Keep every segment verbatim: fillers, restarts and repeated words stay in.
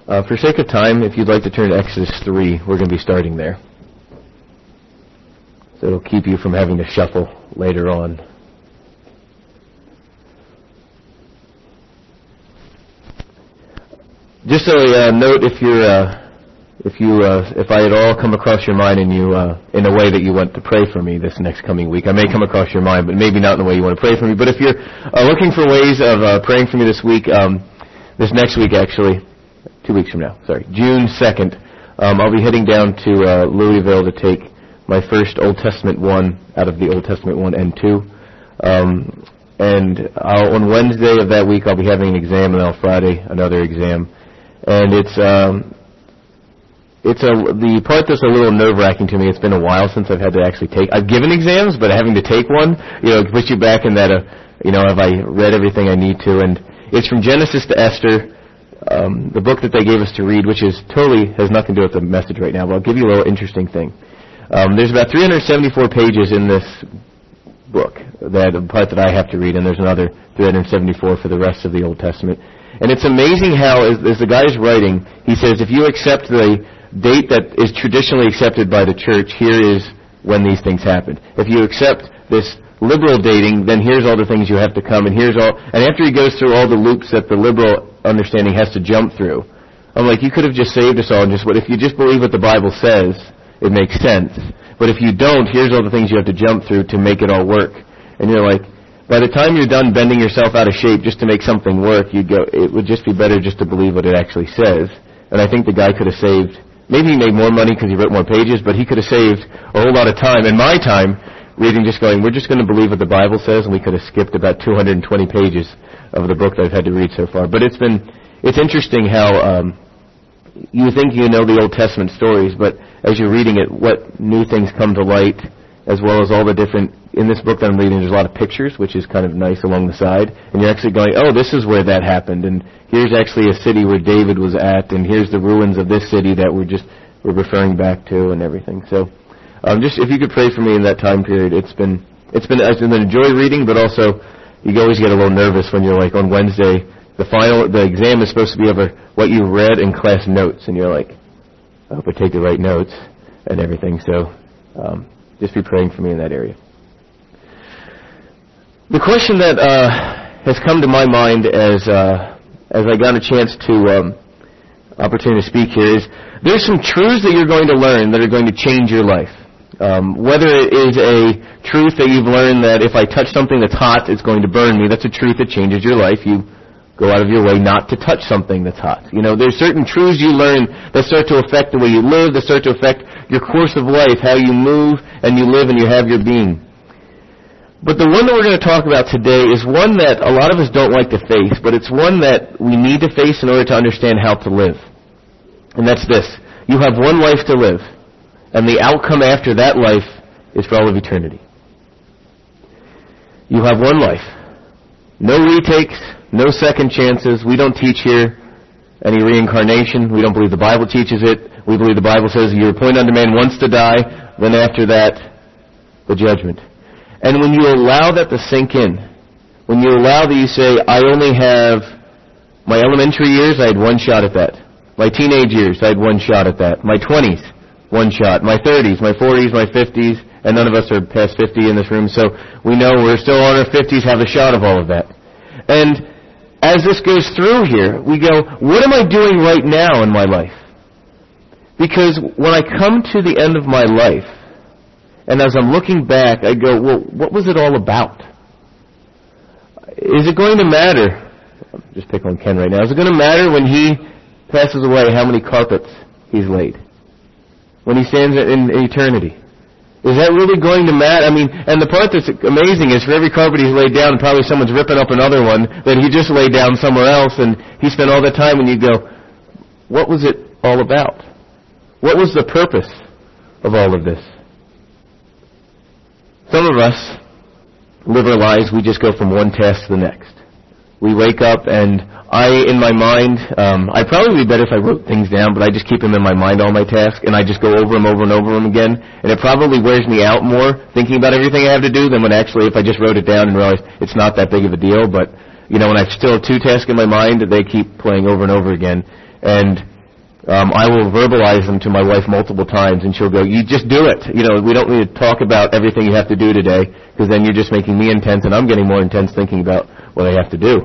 Uh, for sake of time, if you'd like to turn to Exodus three, we're going to be starting there. So it'll keep you from having to shuffle later on. Just a uh, note, if you're, uh, if you, uh, if I at all come across your mind and you, uh, in a way that you want to pray for me this next coming week, I may come across your mind, but maybe not in the way you want to pray for me. But if you're uh, looking for ways of uh, praying for me this week, um, this next week actually. Two weeks from now, sorry, June second, um, I'll be heading down to uh, Louisville to take my first Old Testament one out of the Old Testament one and two. Um, and I'll, on Wednesday of that week, I'll be having an exam, and on Friday, another exam. And it's um, it's a the part that's a little nerve-wracking to me. It's been a while since I've had to actually take. I've given exams, but having to take one, you know, puts you back in that. Uh, you know, have I read everything I need to? And it's from Genesis to Esther. Um, the book that they gave us to read, which is totally has nothing to do with the message right now, but I'll give you a little interesting thing. Um, there's about three hundred seventy-four pages in this book, that the part that I have to read, and there's another three hundred seventy-four for the rest of the Old Testament. And it's amazing how, as, as the guy is writing, he says, if you accept the date that is traditionally accepted by the church, here is when these things happened. If you accept this liberal dating, then here's all the things you have to come, and here's all, and after he goes through all the loops that the liberal understanding has to jump through, I'm like, you could have just saved us all, and just, but if you just believe what the Bible says, it makes sense. But if you don't, here's all the things you have to jump through to make it all work. And you're like, by the time you're done bending yourself out of shape just to make something work, you'd go, it would just be better just to believe what it actually says. And I think the guy could have saved, maybe he made more money because he wrote more pages, but he could have saved a whole lot of time, and my time, reading, just going, we're just going to believe what the Bible says, and we could have skipped about two hundred twenty pages of the book that I've had to read so far. But it's been, it's interesting how um, you think you know the Old Testament stories, but as you're reading it, what new things come to light, as well as all the different, in this book that I'm reading, there's a lot of pictures, which is kind of nice along the side, and you're actually going, oh, this is where that happened, and here's actually a city where David was at, and here's the ruins of this city that we're just, we're referring back to and everything. So, Um, just if you could pray for me in that time period, it's been it's been I've been enjoy reading, but also you always get a little nervous when you're like on Wednesday, the final the exam is supposed to be over what you read in class notes, and you're like, I hope I take the right notes and everything. So um, just be praying for me in that area. The question that uh, has come to my mind as uh, as I got a chance to um, opportunity to speak here is there's some truths that you're going to learn that are going to change your life. Um, whether it is a truth that you've learned that if I touch something that's hot, it's going to burn me, that's a truth that changes your life. You go out of your way not to touch something that's hot. You know, there's certain truths you learn that start to affect the way you live, that start to affect your course of life, how you move and you live and you have your being. But the one that we're going to talk about today is one that a lot of us don't like to face, but it's one that we need to face in order to understand how to live. And that's this. You have one life to live. And the outcome after that life is for all of eternity. You have one life. No retakes, no second chances. We don't teach here any reincarnation. We don't believe the Bible teaches it. We believe the Bible says you're appointed unto man once to die, then after that, the judgment. And when you allow that to sink in, when you allow that you say, I only have my elementary years, I had one shot at that. My teenage years, I had one shot at that. My twenties, one shot. My thirties, my forties, my fifties, and none of us are past fifty in this room, so we know we're still on our fifties, have a shot of all of that. And as this goes through here, we go, what am I doing right now in my life? Because when I come to the end of my life, and as I'm looking back, I go, well, what was it all about? Is it going to matter? I'm just picking on Ken right now. Is it going to matter when he passes away how many carpets he's laid? When he stands in eternity? Is that really going to matter? I mean, and the part that's amazing is for every carpet he's laid down, probably someone's ripping up another one that he just laid down somewhere else, and he spent all the time, and you go, what was it all about? What was the purpose of all of this? Some of us live our lives, we just go from one task to the next. We wake up, and I, in my mind, um, I'd probably be better if I wrote things down, but I just keep them in my mind, all my tasks, and I just go over them over and over them again, and it probably wears me out more thinking about everything I have to do than when actually if I just wrote it down and realized it's not that big of a deal, but, you know, when I still have two tasks in my mind, they keep playing over and over again. And Um, I will verbalize them to my wife multiple times, and she'll go, you just do it. You know, we don't need to talk about everything you have to do today, because then you're just making me intense, and I'm getting more intense thinking about what I have to do.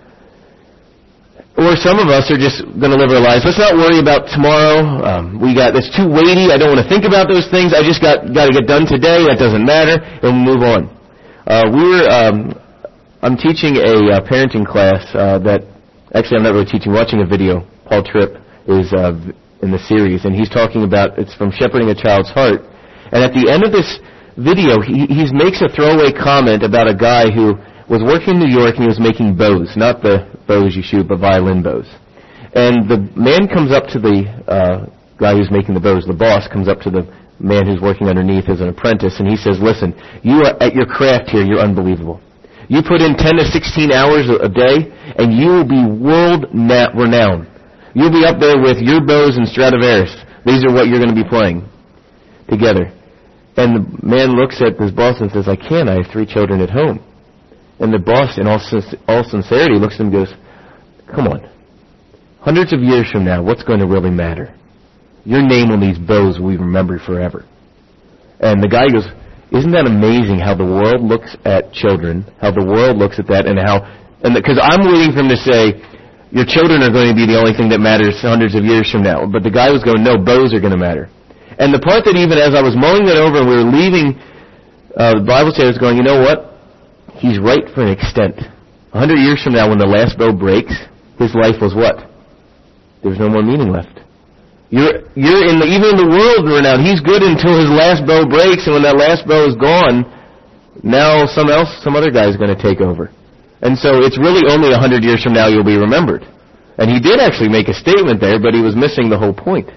Or some of us are just going to live our lives. Let's not worry about tomorrow. Um, we got it's too weighty. I don't want to think about those things. I just got got to get done today. That doesn't matter, and we'll move on. Uh, we were. Um, I'm teaching a uh, parenting class uh, that actually I'm not really teaching. Watching a video. Paul Tripp is uh, in the series, and he's talking about it's from Shepherding a Child's Heart. And at the end of this video, he he makes a throwaway comment about a guy who was working in New York, and he was making bows, not the bows you shoot, but violin bows. And the man comes up to the uh, guy who's making the bows, the boss comes up to the man who's working underneath as an apprentice, and he says, listen, you are at your craft here, you're unbelievable. You put in ten to sixteen hours a day, and you will be world renowned. You'll be up there with your bows and Stradivarius. These are what you're going to be playing together. And the man looks at his boss and says, I can't, I have three children at home. And the boss, in all, all sincerity, looks at him and goes, come on. Hundreds of years from now, what's going to really matter? Your name on these bows will be remembered forever. And the guy goes, isn't that amazing how the world looks at children, how the world looks at that, and how, and because I'm waiting for him to say, your children are going to be the only thing that matters hundreds of years from now. But the guy was going, no, bows are going to matter. And the part that even as I was mulling that over and we were leaving, uh, the Bible says, going, you know what? He's right for an extent. A hundred years from now, when the last bow breaks, his life was what? There's no more meaning left. You're you're in the, even in the world renowned. He's good until his last bow breaks, and when that last bow is gone, now some else, some other guy is going to take over. And so it's really only a hundred years from now you'll be remembered. And he did actually make a statement there, but he was missing the whole point.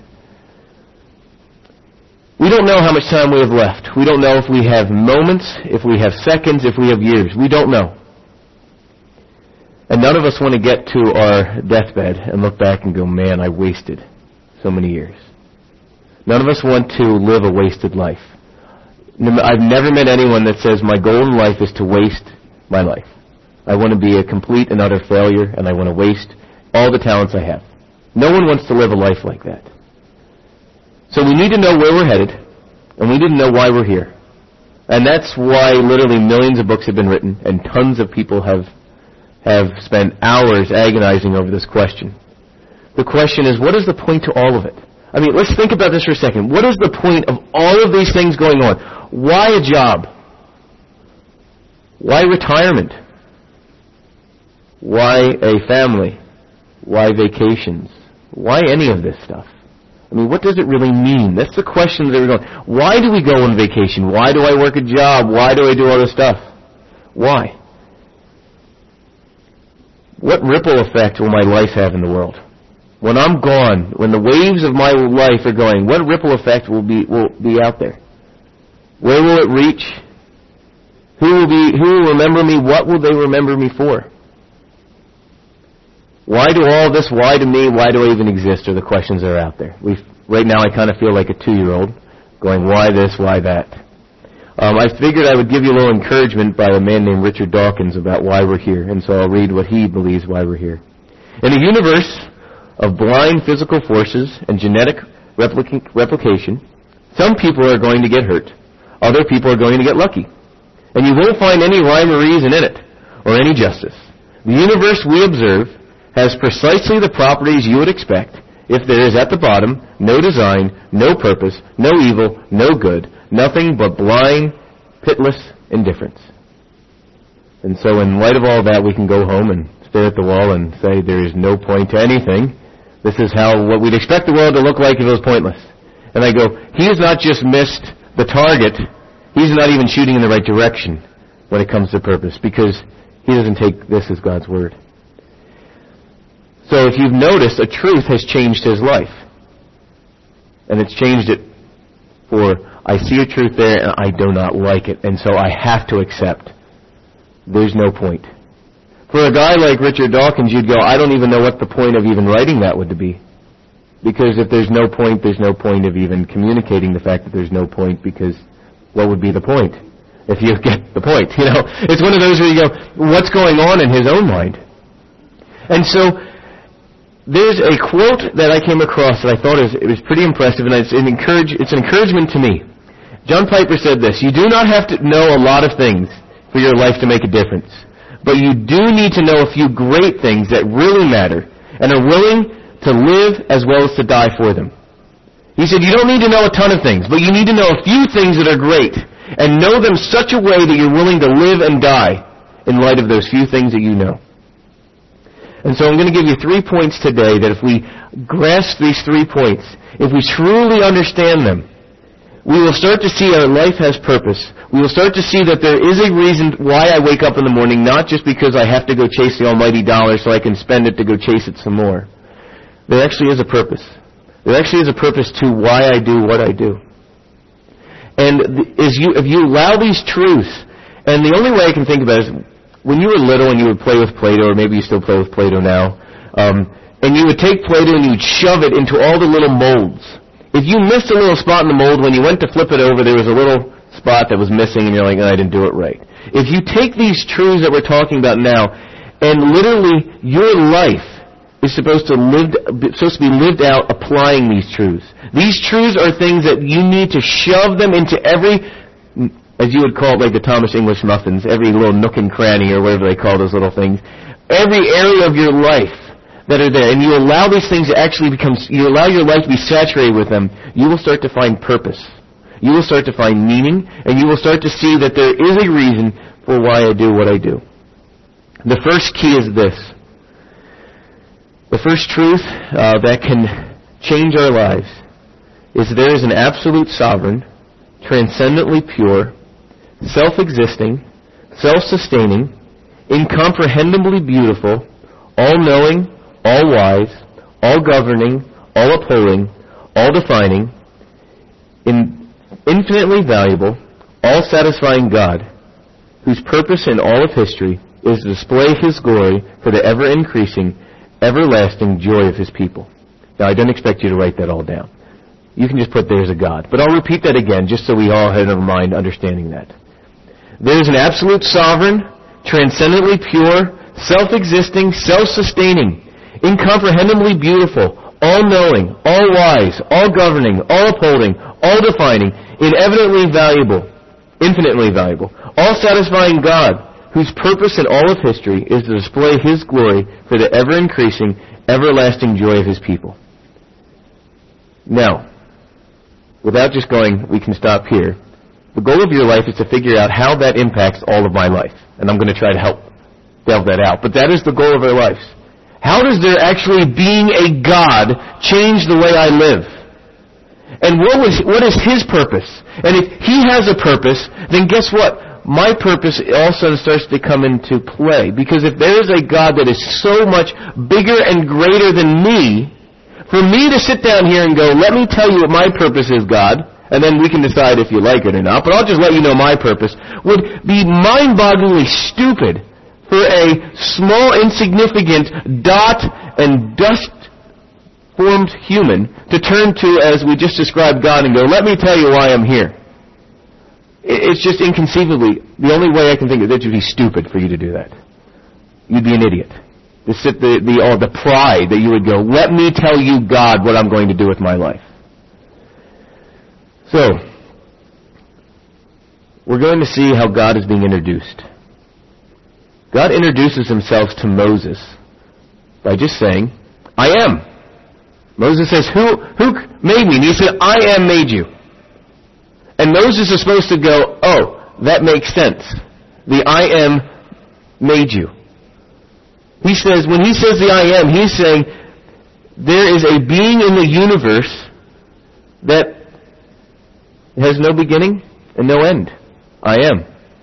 We don't know how much time we have left. We don't know if we have moments, if we have seconds, if we have years. We don't know. And none of us want to get to our deathbed and look back and go, man, I wasted so many years. None of us want to live a wasted life. I've never met anyone that says, my goal in life is to waste my life. I want to be a complete and utter failure, and I want to waste all the talents I have. No one wants to live a life like that. So we need to know where we're headed, and we need to know why we're here. And that's why literally millions of books have been written, and tons of people have have spent hours agonizing over this question. The question is, what is the point to all of it? I mean, let's think about this for a second. What is the point of all of these things going on? Why a job? Why retirement? Why a family? Why vacations? Why any of this stuff? I mean, what does it really mean? That's the question that we're going. Why do we go on vacation? Why do I work a job? Why do I do all this stuff? Why? What ripple effect will my life have in the world? When I'm gone, when the waves of my life are going, what ripple effect will be will be out there? Where will it reach? Who will be who will remember me? What will they remember me for? Why do all this? Why to me? Why do I even exist? Are the questions that are out there. We right now I kind of feel like a two-year-old going, why this, why that? Um, I figured I would give you a little encouragement by a man named Richard Dawkins about why we're here, and so I'll read what he believes why we're here. In a universe of blind physical forces and genetic replica- replication, some people are going to get hurt. Other people are going to get lucky. And you won't find any rhyme or reason in it, or any justice. The universe we observe has precisely the properties you would expect if there is at the bottom no design, no purpose, no evil, no good, nothing but blind, pitiless indifference. And so in light of all that, we can go home and stare at the wall and say there is no point to anything. This is how what we'd expect the world to look like if it was pointless. And I go, he has not just missed the target, he's not even shooting in the right direction when it comes to purpose, because he doesn't take this as God's word. So if you've noticed, a truth has changed his life. And it's changed it for, I see a truth there and I do not like it, and so I have to accept. There's no point. For a guy like Richard Dawkins, you'd go, I don't even know what the point of even writing that would be. Because if there's no point, there's no point of even communicating the fact that there's no point, because what would be the point? If you get the point, you know. It's one of those where you go, what's going on in his own mind? And so, there's a quote that I came across that I thought is, it was pretty impressive, and it's an, encourage, it's an encouragement to me. John Piper said this: "You do not have to know a lot of things for your life to make a difference, but you do need to know a few great things that really matter and are willing to live as well as to die for them." He said, you don't need to know a ton of things, but you need to know a few things that are great and know them such a way that you're willing to live and die in light of those few things that you know. And so I'm going to give you three points today that if we grasp these three points, if we truly understand them, we will start to see our life has purpose. We will start to see that there is a reason why I wake up in the morning, not just because I have to go chase the almighty dollar so I can spend it to go chase it some more. There actually is a purpose. There actually is a purpose to why I do what I do. And as you, if you allow these truths, and the only way I can think about it is when you were little and you would play with Play-Doh, or maybe you still play with Play-Doh now, um, and you would take Play-Doh and you would shove it into all the little molds. If you missed a little spot in the mold, when you went to flip it over, there was a little spot that was missing, and you're like, oh, I didn't do it right. If you take these truths that we're talking about now, and literally your life is supposed to live, supposed to be lived out applying these truths. These truths are things that you need to shove them into every, as you would call it, like the Thomas English muffins, every little nook and cranny, or whatever they call those little things, every area of your life that are there, and you allow these things to actually become, you allow your life to be saturated with them, you will start to find purpose. You will start to find meaning, and you will start to see that there is a reason for why I do what I do. The first key is this. The first truth uh, that can change our lives is there is an absolute sovereign, transcendently pure, self-existing, self-sustaining, incomprehendibly beautiful, all-knowing, all-wise, all-governing, all-upholding, all-defining, in infinitely valuable, all-satisfying God, whose purpose in all of history is to display His glory for the ever-increasing, everlasting joy of His people. Now, I don't expect you to write that all down. You can just put there's a God. But I'll repeat that again, just so we all have in our mind understanding that. There is an absolute sovereign, transcendently pure, self-existing, self-sustaining, incomprehendibly beautiful, all-knowing, all-wise, all-governing, all-upholding, all-defining, inevitably valuable, infinitely valuable, all-satisfying God, whose purpose in all of history is to display His glory for the ever-increasing, everlasting joy of His people. Now, without just going, we can stop here, the goal of your life is to figure out how that impacts all of my life. And I'm going to try to help delve that out. But that is the goal of our lives. How does there actually being a God change the way I live? And what was what is His purpose? And if He has a purpose, then guess what? My purpose also starts to come into play. Because if there is a God that is so much bigger and greater than me, for me to sit down here and go, let me tell you what my purpose is, God, and then we can decide if you like it or not, but I'll just let you know my purpose, would be mind-bogglingly stupid for a small, insignificant dot and dust-formed human to turn to, as we just described God, and go, let me tell you why I'm here. It's just inconceivably, the only way I can think of it would be stupid for you to do that. You'd be an idiot. The, the, the, or the pride that you would go, let me tell you, God, what I'm going to do with my life. So, we're going to see how God is being introduced. God introduces Himself to Moses by just saying, I am. Moses says, who, who made me? And He said, I am made you. And Moses is supposed to go, oh, that makes sense. The I am made you. He says, when He says the I am, He's saying, there is a being in the universe that has no beginning and no end. I am.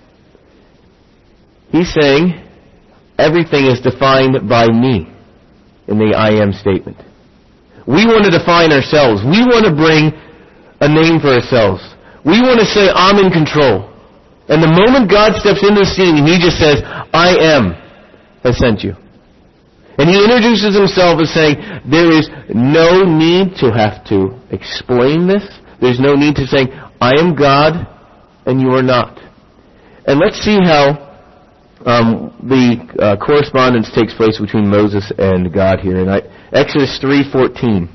He's saying, everything is defined by me in the I am statement. We want to define ourselves. We want to bring a name for ourselves. We want to say, I'm in control. And the moment God steps into the scene and He just says, I am, has sent you. And He introduces Himself as saying, there is no need to have to explain this. There's no need to say, I am God and you are not. And let's see how Um, the uh, correspondence takes place between Moses and God here. In Exodus three fourteen.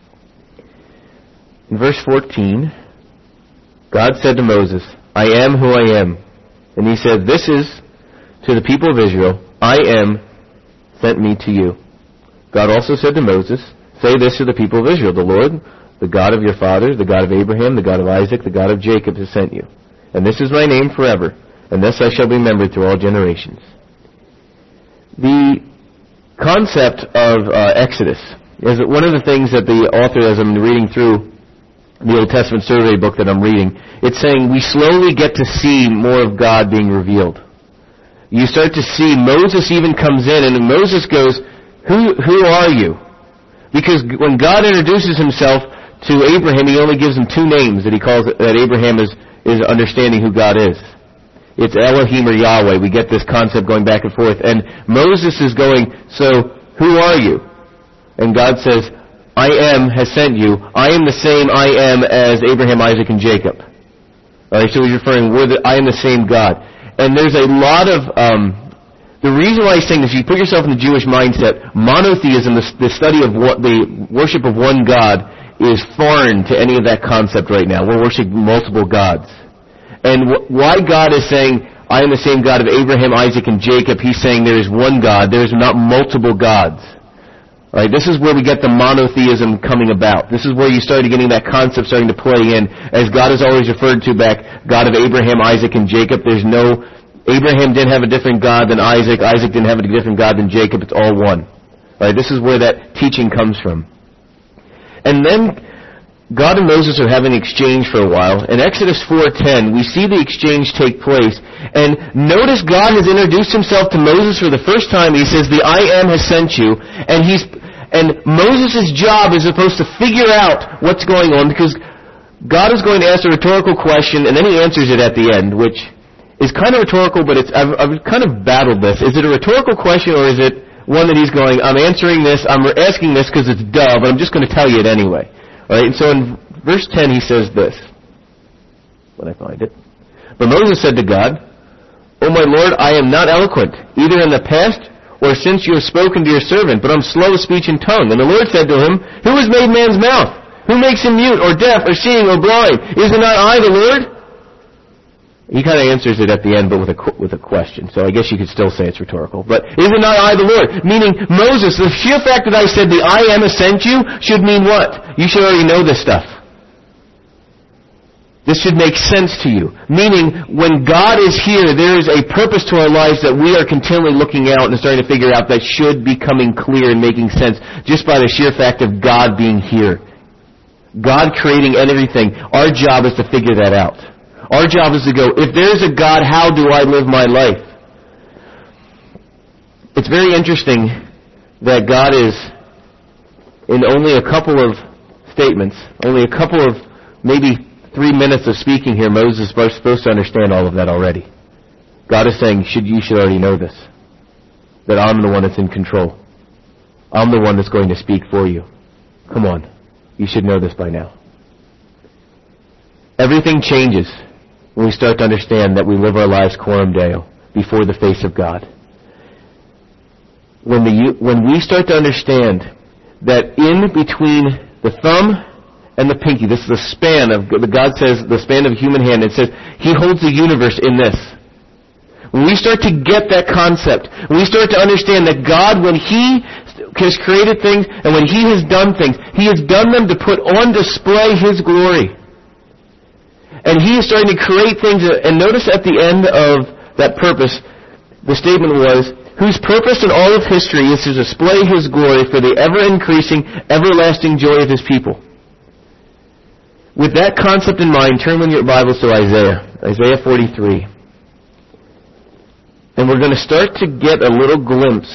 In verse fourteen, God said to Moses, I am who I am. And he said, this is to the people of Israel, I am sent me to you. God also said to Moses, say this to the people of Israel, the Lord, the God of your fathers, the God of Abraham, the God of Isaac, the God of Jacob has sent you. And this is my name forever, and thus I shall be remembered through all generations. The concept of uh, Exodus is one of the things that the author, as I'm reading through the Old Testament survey book that I'm reading, it's saying we slowly get to see more of God being revealed. You start to see Moses even comes in, and Moses goes, who who are you? Because when God introduces himself to Abraham, he only gives him two names that he calls that Abraham is, is understanding who God is. It's Elohim or Yahweh. We get this concept going back and forth. And Moses is going, so who are you? And God says, I am has sent you. I am the same I am as Abraham, Isaac, and Jacob. All right, so he's referring, we're the, I am the same God. And there's a lot of, um, the reason why he's saying this, you put yourself in the Jewish mindset, monotheism, the, the study of what, the worship of one God, is foreign to any of that concept right now. We're worshiping multiple gods. And wh- why God is saying, I am the same God of Abraham, Isaac, and Jacob, he's saying there is one God, there is not multiple gods. Right, this is where we get the monotheism coming about. This is where you started getting that concept starting to play in. As God is always referred to back, God of Abraham, Isaac, and Jacob. There's no, Abraham didn't have a different God than Isaac. Isaac didn't have a different God than Jacob. It's all one. Right, this is where that teaching comes from. And then God and Moses are having an exchange for a while. In Exodus four ten, we see the exchange take place. And notice God has introduced himself to Moses for the first time. He says, the I am has sent you. And he's and Moses' job is supposed to figure out what's going on, because God is going to ask a rhetorical question, and then he answers it at the end, which is kind of rhetorical, but it's I've, I've kind of battled this. Is it a rhetorical question, or is it one that he's going, I'm answering this, I'm asking this because it's duh, but I'm just going to tell you it anyway. All right, and so in verse ten he says this, when I find it. But Moses said to God, O my Lord, I am not eloquent, either in the past or since you have spoken to your servant, but I'm slow of speech and tongue. And the Lord said to him, who has made man's mouth? Who makes him mute or deaf or seeing or blind? Is it not I, the Lord? He kind of answers it at the end, but with a with a question. So I guess you could still say it's rhetorical. But is it not I, the Lord? Meaning, Moses, the sheer fact that I said the I am has sent you should mean what? You should already know this stuff. This should make sense to you. Meaning, when God is here, there is a purpose to our lives that we are continually looking out and starting to figure out that should be coming clear and making sense just by the sheer fact of God being here. God creating everything. Our job is to figure that out. Our job is to go, if there's a God, how do I live my life? It's very interesting that God is, in only a couple of statements, only a couple of maybe three minutes of speaking here, Moses is supposed to understand all of that already. God is saying, should you should already know this. That I'm the one that's in control. I'm the one that's going to speak for you. Come on. You should know this by now. Everything changes when we start to understand that we live our lives coram Deo, before the face of God. When, the, when we start to understand that in between the thumb and the pinky, this is the span of, God says, the span of a human hand. It says, He holds the universe in this. When we start to get that concept, when we start to understand that God, when He has created things, and when He has done things, He has done them to put on display His glory. And He is starting to create things, and notice at the end of that purpose, the statement was, whose purpose in all of history is to display His glory for the ever-increasing, everlasting joy of His people. With that concept in mind, turn with your Bibles to Isaiah, Isaiah forty-three. And we're going to start to get a little glimpse.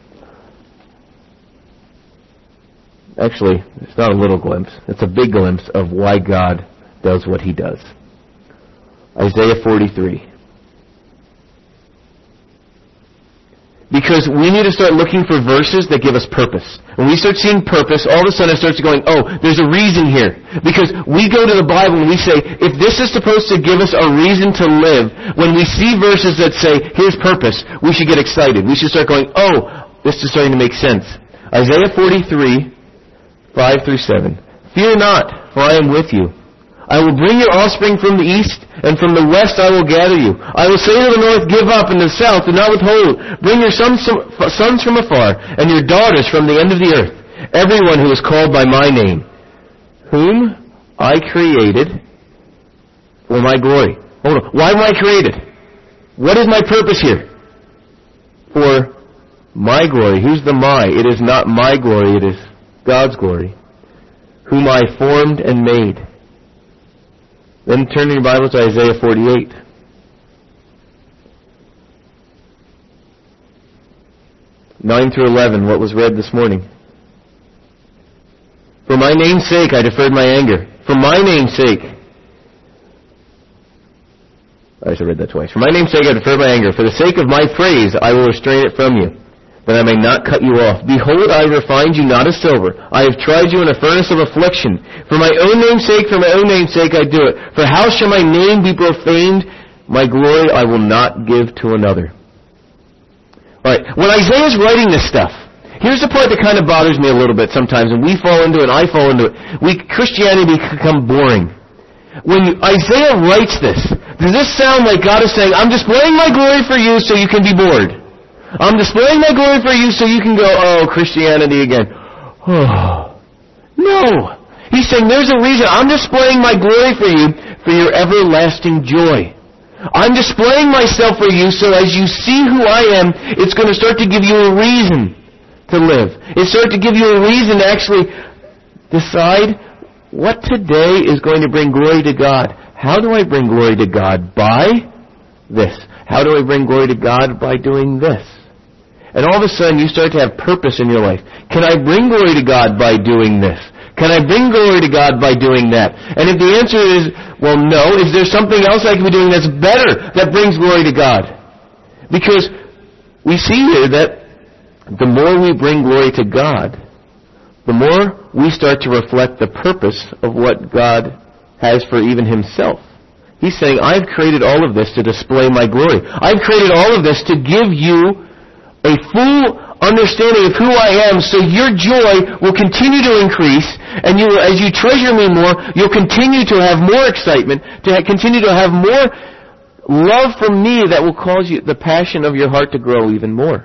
Actually, it's not a little glimpse. It's a big glimpse of why God does what He does. Isaiah forty-three. Because we need to start looking for verses that give us purpose. When we start seeing purpose, all of a sudden it starts going, oh, there's a reason here. Because we go to the Bible and we say, if this is supposed to give us a reason to live, when we see verses that say, here's purpose, we should get excited. We should start going, oh, this is starting to make sense. Isaiah forty-three, five through seven. Fear not, for I am with you. I will bring your offspring from the east, and from the west I will gather you. I will say to the north, give up, and the south, do not withhold. Bring your sons, sons from afar, and your daughters from the end of the earth. Everyone who is called by my name, whom I created for my glory. Hold on. Why am I created? What is my purpose here? For my glory. Who's the my? It is not my glory, it is God's glory. Whom I formed and made. Then turn in your Bible to Isaiah forty-eight. nine through eleven, what was read this morning. For my name's sake I deferred my anger. For my name's sake. I should have read that twice. For my name's sake I deferred my anger. For the sake of my praise I will restrain it from you, that I may not cut you off. Behold, I refined you not as silver. I have tried you in a furnace of affliction. For my own name's sake, for my own name's sake I do it. For how shall my name be profaned? My glory I will not give to another. Alright, when Isaiah's writing this stuff, here's the part that kind of bothers me a little bit sometimes, and we fall into it, and I fall into it. We, Christianity become boring. When you, Isaiah writes this, does this sound like God is saying, I'm displaying my glory for you so you can be bored? I'm displaying my glory for you so you can go, oh, Christianity again. Oh. No. He's saying there's a reason. I'm displaying my glory for you for your everlasting joy. I'm displaying myself for you so as you see who I am, it's going to start to give you a reason to live. It's start to give you a reason to actually decide what today is going to bring glory to God. How do I bring glory to God? By this. How do I bring glory to God? By doing this. And all of a sudden you start to have purpose in your life. Can I bring glory to God by doing this? Can I bring glory to God by doing that? And if the answer is, well, no, is there something else I can be doing that's better, that brings glory to God? Because we see here that the more we bring glory to God, the more we start to reflect the purpose of what God has for even Himself. He's saying, I've created all of this to display my glory. I've created all of this to give you a full understanding of who I am, so your joy will continue to increase, and you, as you treasure me more, you'll continue to have more excitement, to ha- continue to have more love for me that will cause you the passion of your heart to grow even more.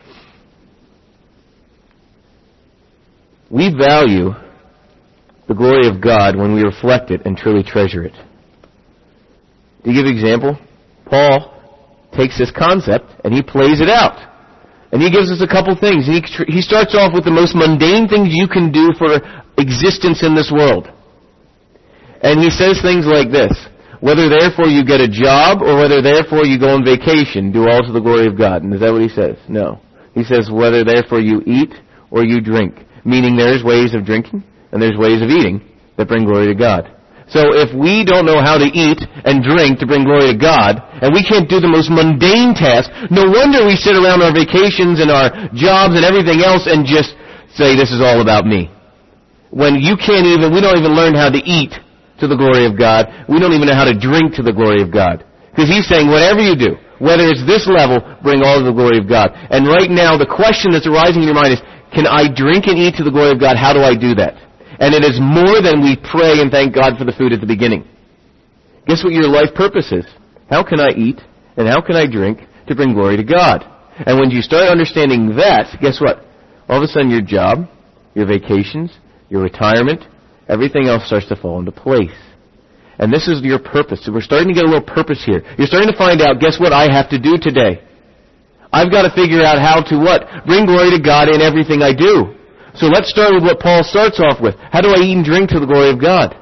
We value the glory of God when we reflect it and truly treasure it. To give an example, Paul takes this concept and he plays it out. And he gives us a couple things. He, he starts off with the most mundane things you can do for existence in this world. And he says things like this. Whether therefore you get a job or whether therefore you go on vacation, do all to the glory of God. And is that what he says? No. He says whether therefore you eat or you drink. Meaning there's ways of drinking and there's ways of eating that bring glory to God. So if we don't know how to eat and drink to bring glory to God, and we can't do the most mundane task, no wonder we sit around our vacations and our jobs and everything else and just say, this is all about me. When you can't even, we don't even learn how to eat to the glory of God. We don't even know how to drink to the glory of God. Because He's saying, whatever you do, whether it's this level, bring all to the glory of God. And right now, the question that's arising in your mind is, can I drink and eat to the glory of God? How do I do that? And it is more than we pray and thank God for the food at the beginning. Guess what your life purpose is? How can I eat and how can I drink to bring glory to God? And when you start understanding that, guess what? All of a sudden your job, your vacations, your retirement, everything else starts to fall into place. And this is your purpose. So we're starting to get a little purpose here. You're starting to find out, guess what I have to do today? I've got to figure out how to what? Bring glory to God in everything I do. So let's start with what Paul starts off with. How do I eat and drink to the glory of God?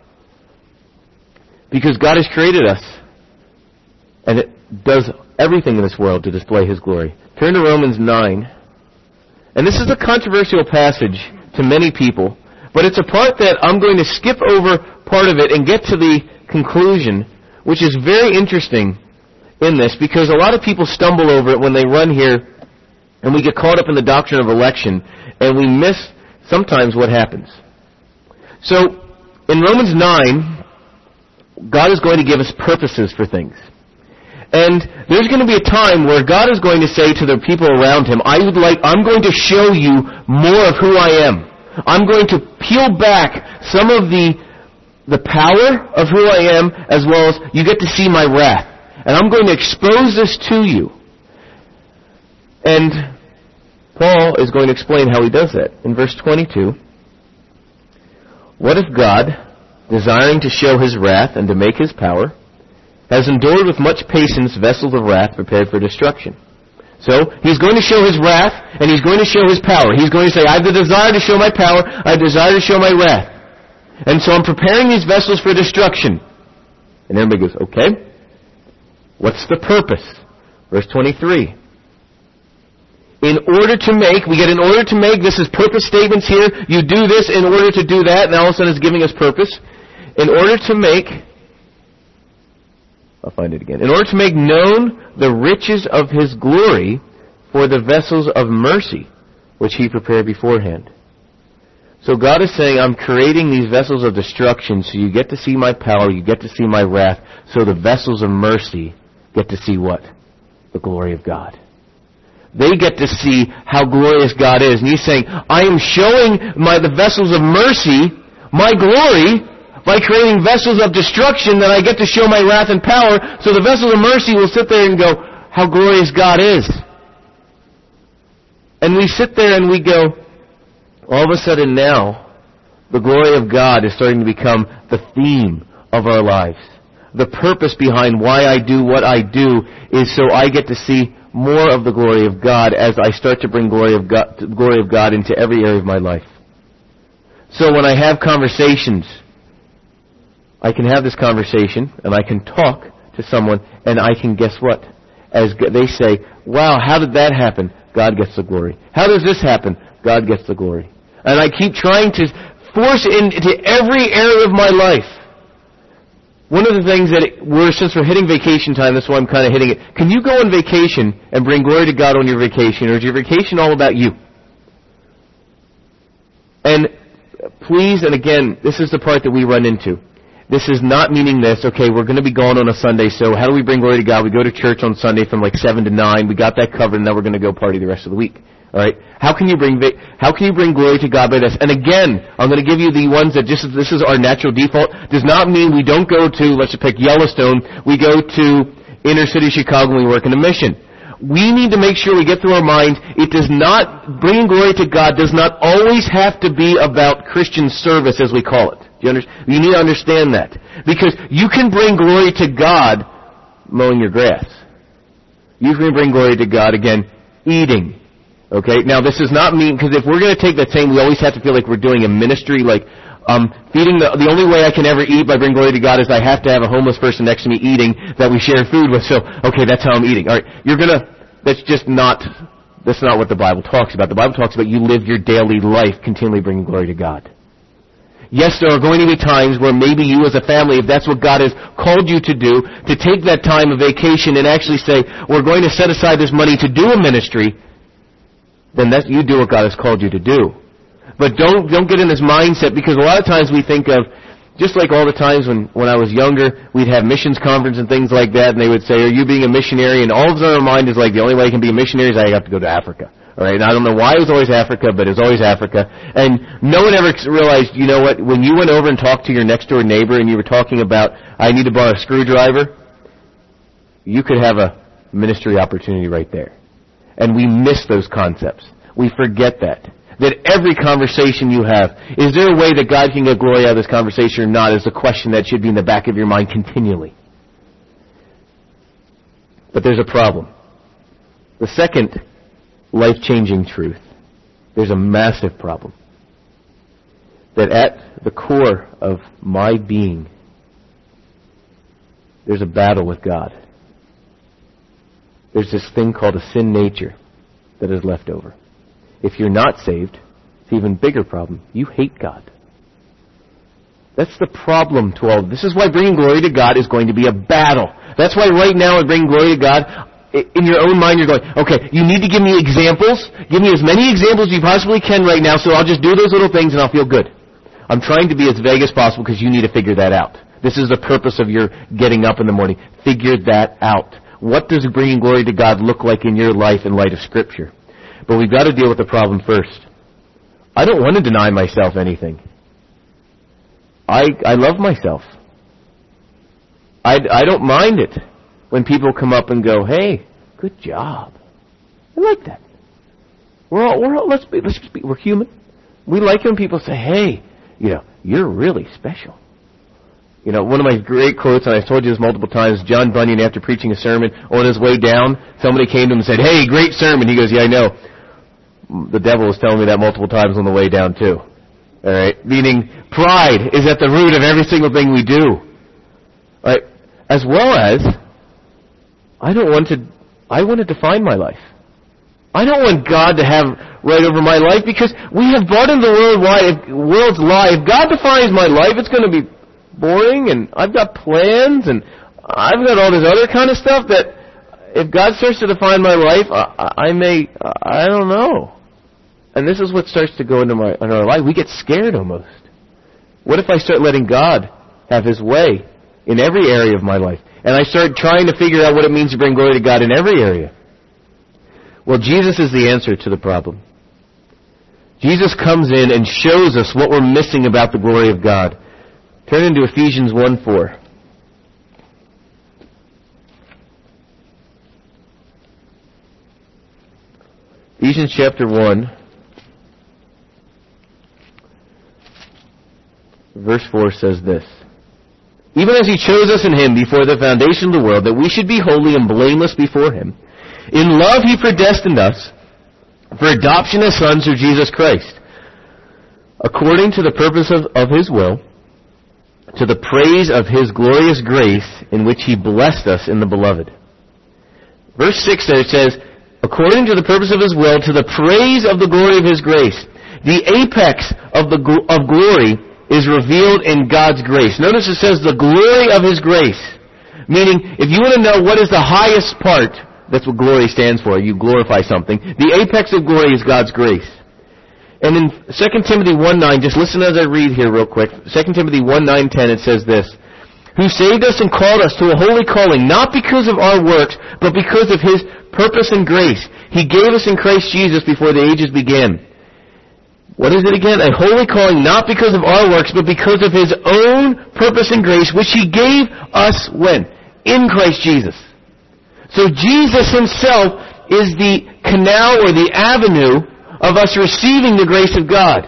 Because God has created us. And it does everything in this world to display His glory. Turn to Romans nine. And this is a controversial passage to many people. But it's a part that I'm going to skip over part of it and get to the conclusion, which is very interesting in this, because a lot of people stumble over it when they run here And we get caught up in the doctrine of election, and we miss sometimes what happens. So, in Romans nine, God is going to give us purposes for things. And there's going to be a time where God is going to say to the people around Him, I would like, I'm going to show you more of who I am. I'm going to peel back some of the, the power of who I am, as well as you get to see my wrath. And I'm going to expose this to you. And Paul is going to explain how he does that. In verse twenty-two, what if God, desiring to show His wrath and to make His power, has endured with much patience vessels of wrath prepared for destruction? So, He's going to show His wrath, and He's going to show His power. He's going to say, I have the desire to show my power, I have the desire to show my wrath. And so I'm preparing these vessels for destruction. And everybody goes, okay, what's the purpose? Verse twenty-three. In order to make, we get in order to make, this is purpose statements here. You do this in order to do that, and all of a sudden it's giving us purpose. In order to make, I'll find it again. In order to make known the riches of His glory for the vessels of mercy, which He prepared beforehand. So God is saying, I'm creating these vessels of destruction so you get to see my power, you get to see my wrath, so the vessels of mercy get to see what? The glory of God. They get to see how glorious God is. And He's saying, I am showing my the vessels of mercy, my glory, by creating vessels of destruction that I get to show my wrath and power, so the vessels of mercy will sit there and go, how glorious God is. And we sit there and we go, all of a sudden now, the glory of God is starting to become the theme of our lives. The purpose behind why I do what I do is so I get to see more of the glory of God as I start to bring glory of God, glory of God into every area of my life. So when I have conversations, I can have this conversation and I can talk to someone and I can, guess what? As they say, wow, how did that happen? God gets the glory. How does this happen? God gets the glory. And I keep trying to force it into every area of my life. One of the things that it, we're, since we're hitting vacation time, that's why I'm kind of hitting it. Can you go on vacation and bring glory to God on your vacation, or is your vacation all about you? And please, and again, this is the part that we run into. This is not meaning this, okay, we're going to be gone on a Sunday, so how do we bring glory to God? We go to church on Sunday from like seven to nine. We got that covered, and now we're going to go party the rest of the week. All right? How can you bring how can you bring glory to God by this? And again, I'm going to give you the ones that just this is our natural default. Does not mean we don't go to, let's just pick Yellowstone. We go to inner city Chicago and we work in a mission. We need to make sure we get through our mind. It does not bringing glory to God does not always have to be about Christian service, as we call it. Do you understand? You need to understand that, because you can bring glory to God mowing your grass. You can bring glory to God again eating. Okay, now this does not mean, because if we're going to take that same, we always have to feel like we're doing a ministry, like um, feeding the, the only way I can ever eat by bringing glory to God is I have to have a homeless person next to me eating that we share food with, so, okay, that's how I'm eating. Alright, you're going to, that's just not, that's not what the Bible talks about. The Bible talks about you live your daily life continually bringing glory to God. Yes, there are going to be times where maybe you as a family, if that's what God has called you to do, to take that time of vacation and actually say, we're going to set aside this money to do a ministry, then that you do what God has called you to do. But don't don't get in this mindset, because a lot of times we think of, just like all the times when, when I was younger, we'd have missions conference and things like that, and they would say, are you being a missionary? And all of our mind is like, the only way I can be a missionary is I have to go to Africa. All right, and I don't know why it was always Africa, but it was always Africa. And no one ever realized, you know what, when you went over and talked to your next door neighbor and you were talking about, I need to borrow a screwdriver, you could have a ministry opportunity right there. And we miss those concepts. We forget that. That every conversation you have, is there a way that God can get glory out of this conversation or not, is a question that should be in the back of your mind continually. But there's a problem. The second life-changing truth, there's a massive problem. That at the core of my being, there's a battle with God. There's this thing called a sin nature that is left over. If you're not saved, it's an even bigger problem. You hate God. That's the problem to all. This is why bringing glory to God is going to be a battle. That's why right now in bringing glory to God, in your own mind you're going, okay, you need to give me examples. Give me as many examples as you possibly can right now, so I'll just do those little things and I'll feel good. I'm trying to be as vague as possible because you need to figure that out. This is the purpose of your getting up in the morning. Figure that out. What does bringing glory to God look like in your life in light of Scripture? But we've got to deal with the problem first. I don't want to deny myself anything. I I love myself. I, I don't mind it when people come up and go, hey, good job. I like that. We're all, we're all, let's be, let's be, we're human. We like it when people say, hey, you know, you're really special. You know, one of my great quotes, and I've told you this multiple times, John Bunyan, after preaching a sermon, on his way down, somebody came to him and said, hey, great sermon. He goes, yeah, I know. The devil was telling me that multiple times on the way down, too. All right? Meaning, pride is at the root of every single thing we do. All right? As well as, I don't want to, I want to define my life. I don't want God to have right over my life because we have bought into the world wide, world's lie. If God defines my life, it's going to be boring, and I've got plans, and I've got all this other kind of stuff that if God starts to define my life, I, I may, I don't know. And this is what starts to go into my into our life. We get scared almost. What if I start letting God have His way in every area of my life? And I start trying to figure out what it means to bring glory to God in every area. Well, Jesus is the answer to the problem. Jesus comes in and shows us what we're missing about the glory of God. Turn into Ephesians one four. Ephesians chapter one, verse four says this. Even as He chose us in Him before the foundation of the world, that we should be holy and blameless before Him. In love He predestined us for adoption as sons through Jesus Christ, according to the purpose of, of His will, to the praise of His glorious grace in which He blessed us in the Beloved. Verse six there says, according to the purpose of His will, to the praise of the glory of His grace. The apex of the of glory is revealed in God's grace. Notice it says the glory of His grace. Meaning, if you want to know what is the highest part, that's what glory stands for. You glorify something. The apex of glory is God's grace. And in Second Timothy one nine, just listen as I read here real quick. Second Timothy one nine ten, it says this. Who saved us and called us to a holy calling, not because of our works, but because of His purpose and grace. He gave us in Christ Jesus before the ages began. What is it again? A holy calling, not because of our works, but because of His own purpose and grace, which He gave us when? In Christ Jesus. So Jesus Himself is the canal or the avenue of us receiving the grace of God.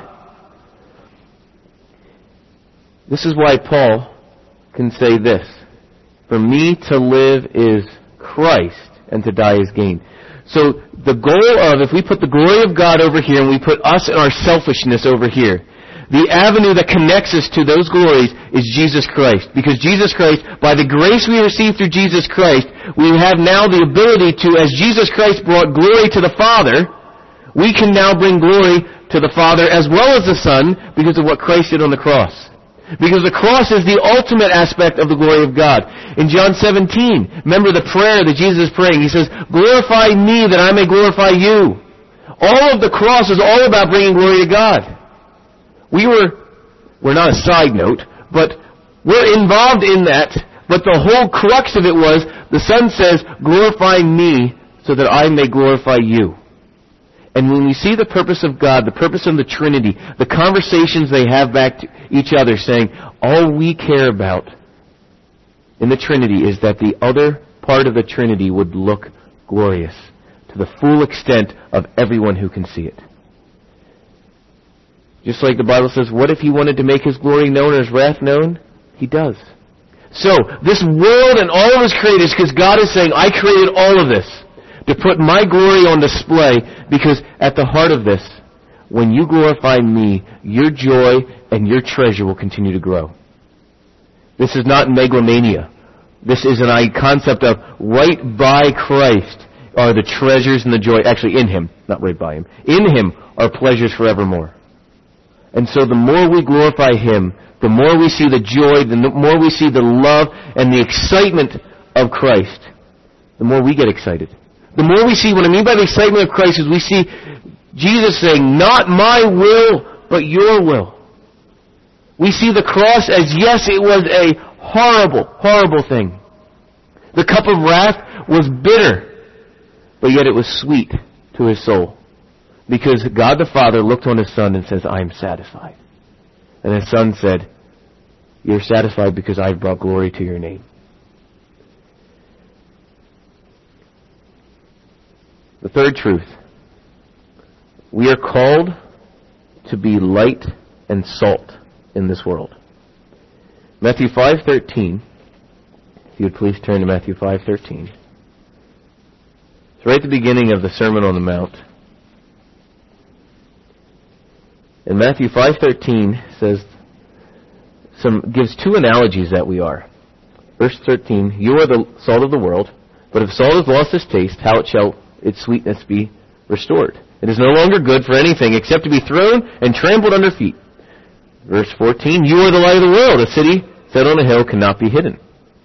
This is why Paul can say this. For me to live is Christ, and to die is gain. So the goal of, if we put the glory of God over here and we put us and our selfishness over here, the avenue that connects us to those glories is Jesus Christ. Because Jesus Christ, by the grace we receive through Jesus Christ, we have now the ability to, as Jesus Christ brought glory to the Father, we can now bring glory to the Father as well as the Son because of what Christ did on the cross. Because the cross is the ultimate aspect of the glory of God. In John seventeen, remember the prayer that Jesus is praying. He says, glorify me that I may glorify you. All of the cross is all about bringing glory to God. We were, we're not a side note, but we're involved in that. But the whole crux of it was, the Son says, glorify me so that I may glorify you. And when we see the purpose of God, the purpose of the Trinity, the conversations they have back to each other saying, all we care about in the Trinity is that the other part of the Trinity would look glorious to the full extent of everyone who can see it. Just like the Bible says, what if He wanted to make His glory known or His wrath known? He does. So, this world and all of His creators, because God is saying, I created all of this to put my glory on display, because at the heart of this, when you glorify me, your joy and your treasure will continue to grow. This is not megalomania. This is an concept of right by Christ are the treasures and the joy, actually in Him, not right by Him. In Him are pleasures forevermore. And so the more we glorify Him, the more we see the joy, the more we see the love and the excitement of Christ, the more we get excited. The more we see, what I mean by the excitement of Christ is we see Jesus saying, not my will, but your will. We see the cross as, yes, it was a horrible, horrible thing. The cup of wrath was bitter, but yet it was sweet to his soul. Because God the Father looked on his Son and says, I am satisfied. And his Son said, you're satisfied because I've brought glory to your name. The third truth. We are called to be light and salt in this world. Matthew five thirteen. If you would please turn to Matthew five thirteen. It's right at the beginning of the Sermon on the Mount. And Matthew five thirteen says some gives two analogies that we are. Verse thirteen, you are the salt of the world, but if salt has lost its taste, how it shall its sweetness be restored? It is no longer good for anything except to be thrown and trampled under feet. Verse fourteen, you are the light of the world. A city set on a hill cannot be hidden.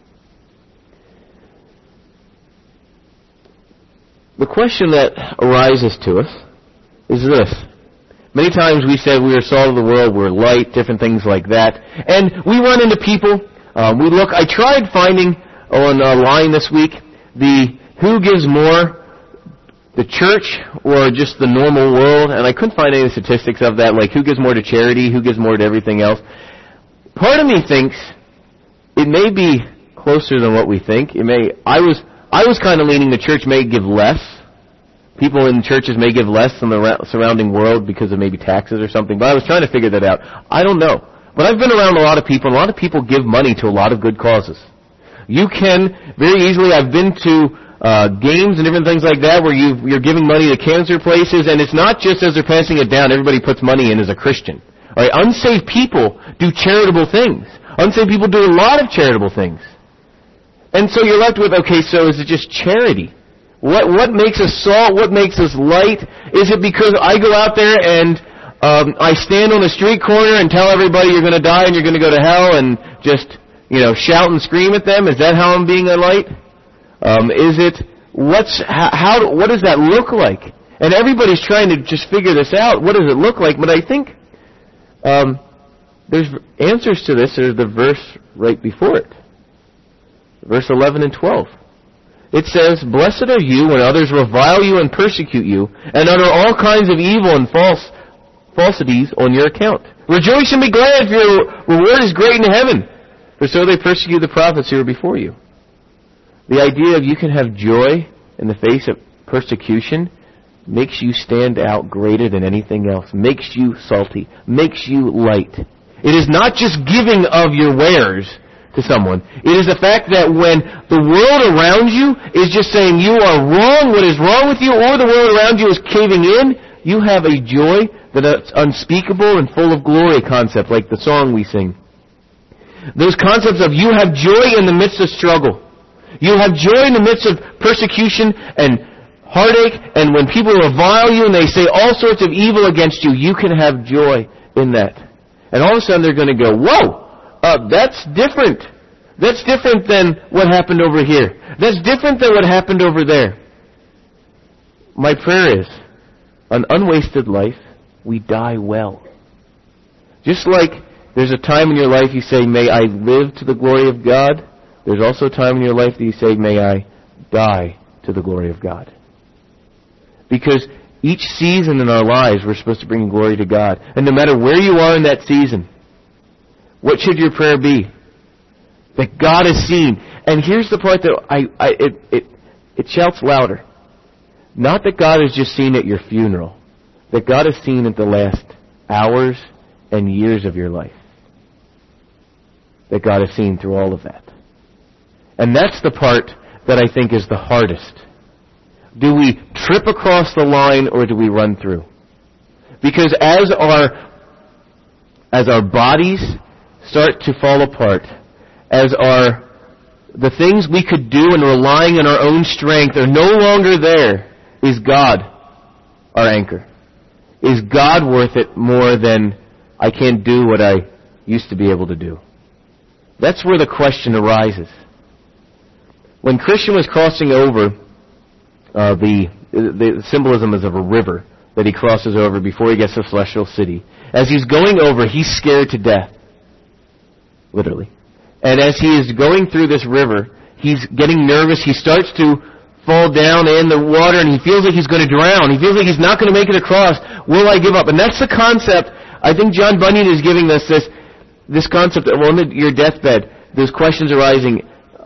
The question that arises to us is this. Many times we say we are salt of the world, we're light, different things like that. And we run into people, um, we look, I tried finding online this week the who gives more, the church or just the normal world, and I couldn't find any statistics of that, like who gives more to charity, who gives more to everything else. Part of me thinks it may be closer than what we think. It may. I was I was kind of leaning the church may give less. People in churches may give less than the surrounding world because of maybe taxes or something, but I was trying to figure that out. I don't know. But I've been around a lot of people, and a lot of people give money to a lot of good causes. You can very easily, I've been to Uh, games and different things like that where you, you're giving money to cancer places, and it's not just as they're passing it down, everybody puts money in as a Christian. All right, unsaved people do charitable things. Unsaved people do a lot of charitable things. And so you're left with, okay, so is it just charity? What what makes us salt? What makes us light? Is it because I go out there and um, I stand on a street corner and tell everybody you're going to die and you're going to go to hell and just, you know, shout and scream at them? Is that how I'm being a light? Um, is it, what's, how, how, what does that look like? And everybody's trying to just figure this out. What does it look like? But I think, um, there's answers to this. There's the verse right before it. Verse eleven and twelve. It says, blessed are you when others revile you and persecute you, and utter all kinds of evil and false, falsities on your account. Rejoice and be glad, for your reward is great in heaven, for so they persecute the prophets who were before you. The idea of you can have joy in the face of persecution makes you stand out greater than anything else, makes you salty, makes you light. It is not just giving of your wares to someone. It is the fact that when the world around you is just saying you are wrong, what is wrong with you, or the world around you is caving in, you have a joy that is unspeakable and full of glory concept, like the song we sing. Those concepts of you have joy in the midst of struggle. You have joy in the midst of persecution and heartache, and when people revile you and they say all sorts of evil against you, you can have joy in that. And all of a sudden they're going to go, whoa, uh, that's different. That's different than what happened over here. That's different than what happened over there. My prayer is, an unwasted life, we die well. Just like there's a time in your life you say, may I live to the glory of God, there's also a time in your life that you say, may I die to the glory of God. Because each season in our lives, we're supposed to bring glory to God. And no matter where you are in that season, what should your prayer be? That God is seen. And here's the part that I, I it, it, it shouts louder. Not that God is just seen at your funeral. That God is seen at the last hours and years of your life. That God is seen through all of that. And that's the part that I think is the hardest. Do we trip across the line or do we run through? Because as our as our bodies start to fall apart, as our the things we could do and relying on our own strength are no longer there, is God our anchor? Is God worth it more than I can't do what I used to be able to do? That's where the question arises. when Christian was crossing over, uh, the, the symbolism is of a river that he crosses over before he gets to the celestial city. As he's going over, he's scared to death. Literally. And as he is going through this river, he's getting nervous. He starts to fall down in the water, and he feels like he's going to drown. He feels like he's not going to make it across. Will I give up? And that's the concept. I think John Bunyan is giving us this, this concept that on your deathbed, those questions arising.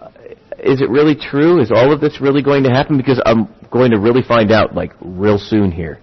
Is it really true? Is all of this really going to happen? Because I'm going to really find out, like, real soon here.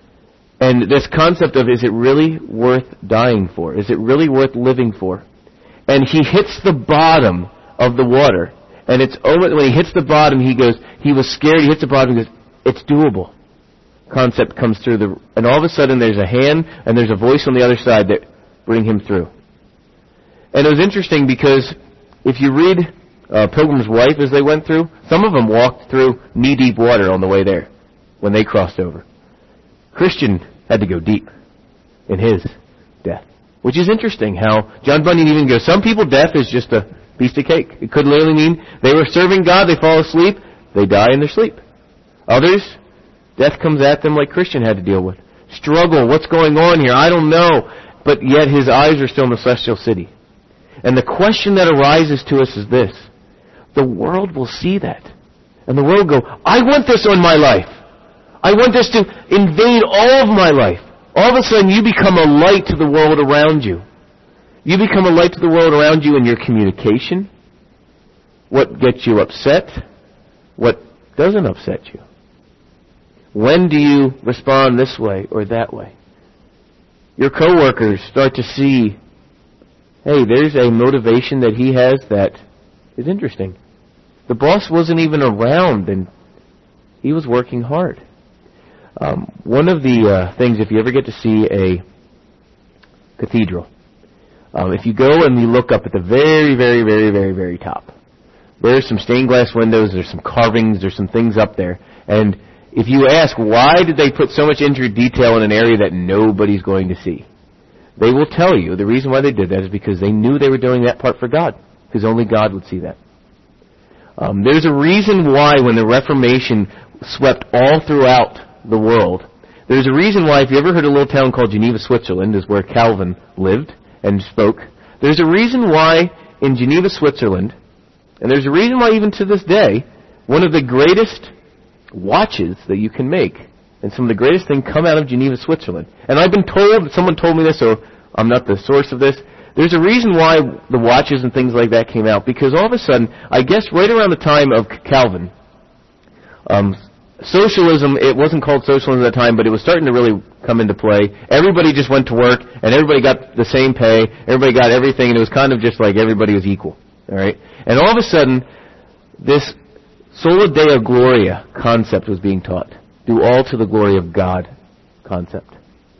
And this concept of, is it really worth dying for? Is it really worth living for? And he hits the bottom of the water. And it's when he hits the bottom, he goes, he was scared, he hits the bottom, he goes, it's doable. Concept comes through, the, and all of a sudden there's a hand and there's a voice on the other side that bring him through. And it was interesting because if you read uh, Pilgrim's Wife as they went through, some of them walked through knee-deep water on the way there when they crossed over. Christian had to go deep in his death. Which is interesting how John Bunyan even goes, some people death is just a piece of cake. It could literally mean they were serving God, they fall asleep, they die in their sleep. Others, death comes at them like Christian had to deal with. Struggle, what's going on here? I don't know. But yet his eyes are still in the celestial city. And the question that arises to us is this. The world will see that. And the world will go, I want this on my life. I want this to invade all of my life. All of a sudden you become a light to the world around you. You become a light to the world around you in your communication. What gets you upset? What doesn't upset you? When do you respond this way or that way? Your coworkers start to see, hey, there's a motivation that he has that is interesting. The boss wasn't even around and he was working hard. Um, one of the uh, things, if you ever get to see a cathedral, um, if you go and you look up at the very, very, very, very, very top, there's some stained glass windows, there's some carvings, there's some things up there. And if you ask, why did they put so much intricate detail in an area that nobody's going to see? They will tell you the reason why they did that is because they knew they were doing that part for God, because only God would see that. Um, there's a reason why when the Reformation swept all throughout the world, there's a reason why, if you ever heard of a little town called Geneva, Switzerland, is where Calvin lived and spoke. There's a reason why in Geneva, Switzerland, and there's a reason why even to this day, one of the greatest watches that you can make, and some of the greatest things come out of Geneva, Switzerland. And I've been told, someone told me this, so I'm not the source of this, there's a reason why the watches and things like that came out, because all of a sudden, I guess right around the time of Calvin, um, socialism, it wasn't called socialism at the time, but it was starting to really come into play. Everybody just went to work, and everybody got the same pay, everybody got everything, and it was kind of just like everybody was equal. All right? And all of a sudden, this Sola Deo Gloria concept was being taught. Do all to the glory of God concept.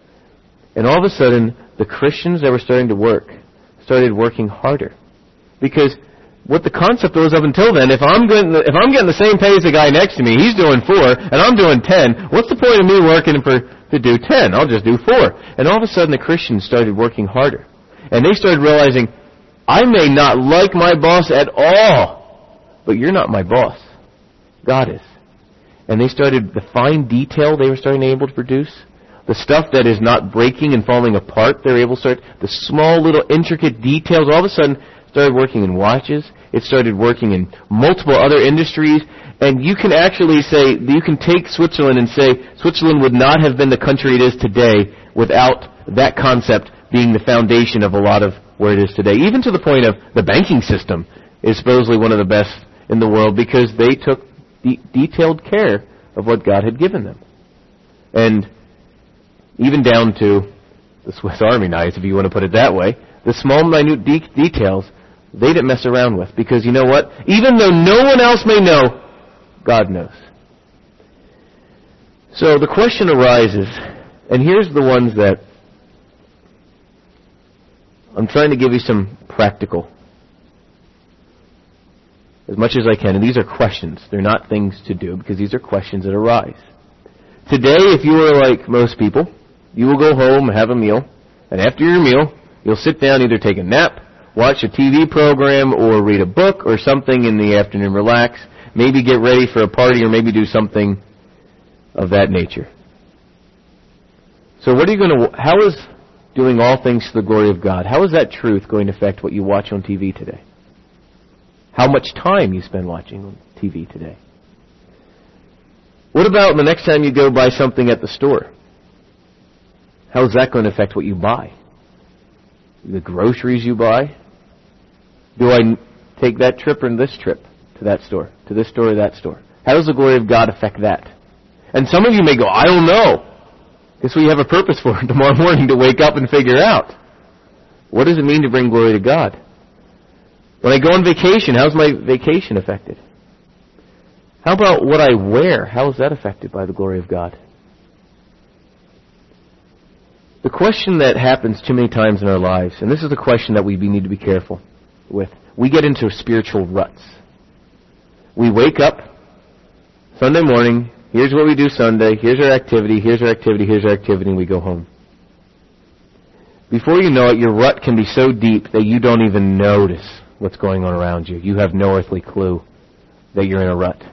And all of a sudden, the Christians that were starting to work started working harder. Because what the concept was up until then, if I'm getting the, if I'm getting the same pay as the guy next to me, he's doing four, and I'm doing ten, what's the point of me working for to do ten? I'll just do four. And all of a sudden, the Christians started working harder. And they started realizing, I may not like my boss at all, but you're not my boss. God is. And they started, the fine detail they were starting to be able to produce, the stuff that is not breaking and falling apart, they were able to start, the small little intricate details, all of a sudden started working in watches. It started working in multiple other industries. And you can actually say, you can take Switzerland and say, Switzerland would not have been the country it is today without that concept being the foundation of a lot of where it is today. Even to the point of the banking system is supposedly one of the best in the world because they took de- detailed care of what God had given them. And even down to the Swiss Army knives, if you want to put it that way, the small, minute de- details, they didn't mess around with. Because you know what? Even though no one else may know, God knows. So the question arises, and here's the ones that I'm trying to give you some practical, as much as I can. And these are questions. They're not things to do, because these are questions that arise. Today, if you were like most people, you will go home and have a meal. And after your meal, you'll sit down, either take a nap, watch a T V program, or read a book or something in the afternoon, relax. maybe get ready for a party or maybe do something of that nature. So what are you going to, how is doing all things to the glory of God, how is that truth going to affect what you watch on T V today? How much time you spend watching on T V today? What about the next time you go buy something at the store? How is that going to affect what you buy? The groceries you buy? Do I take that trip or this trip to that store, to this store or that store? How does the glory of God affect that? And some of you may go, I don't know. Guess we have a purpose for it tomorrow morning to wake up and figure out. What does it mean to bring glory to God? When I go on vacation, how's my vacation affected? How about what I wear? How is that affected by the glory of God? The question that happens too many times in our lives, and this is a question that we need to be careful with, we get into spiritual ruts. We wake up Sunday morning, here's what we do Sunday, here's our activity, here's our activity, here's our activity, and we go home. Before you know it, your rut can be so deep that you don't even notice what's going on around you. You have no earthly clue that you're in a rut.